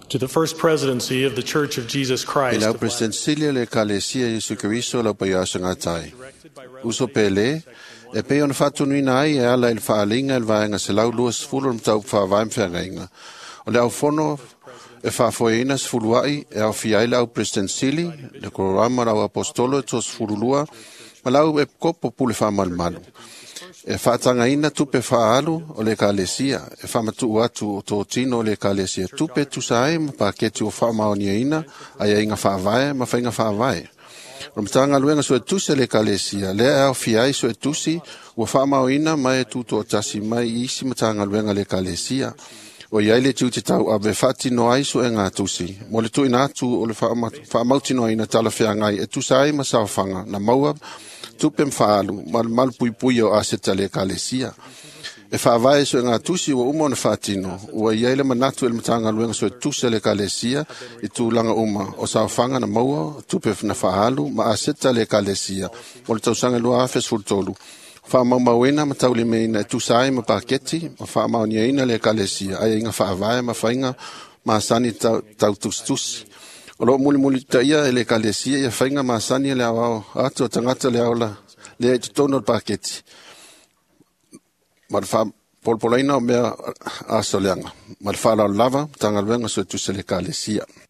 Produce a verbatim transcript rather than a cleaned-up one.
to the First Presidency of the Church of Jesus Christ Ila of Latter-day presidencia le kalesia Yesu Kristo la payasa ngatai. Uso pele e pe on fatu nina ai e ala il faalinga il vaenga se lau luas fulur mtau fa vaim whengainga. O le au fono e fa foeina sfuluai e au fiaila au presidencili le kororama au apostolo e tos fululua ma lau e kopo pule fa malmalu. E whaatanga ina tupe whaalu o le kalesia, e whamatu atu o tō tino o le kalesia. Tupe tu sae ma paketi o whaamaonia ina, ai inga whaavae ma whainga whaavae. Romtanga luenga so e tusi le kalesia, lea au fiai so e tusi, ua whaamao ina mai e tuto o tasi mai isi matanga luenga le kalesia. O iai le tiu te tau a me whati no ai so e ngā tusi. Mo le tu ina atu o le whaamauti no ina tala whea ngai, e tu sae ma sawhanga, na maua, tupe mwhaalu, mal, mal pui pui o aseta le kalesia. E whaavae so e ngā tusi ua uma o na whatino, ua iaile manatu ele matanga luenga so e tusi le kalesia, i tu langa uma, o sawhanga na maua, tupe na whaalu, ma aseta le kalesia, o le tausanga lua afes fultolu. Whaamau mawena ma taule meina e tu sae ma paketi, ma whaamau niaina le kalesia, ai inga whaavae ma whainga, ma asani tau, tau tustusi. O lo muli muli taia e le kalesia ia whainga maasani le au atu o tangata le aula le e tutono o paketi. Marfa polpolaina o mea asoleanga. Marfa la lava tangalwenga so tu se le kalesia.